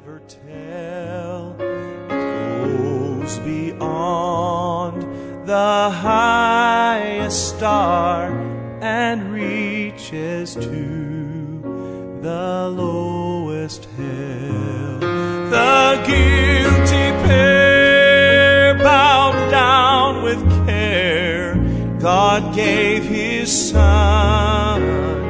never tell. It goes beyond the highest star and reaches to the lowest hell. The guilty pair bowed down with care. God gave His Son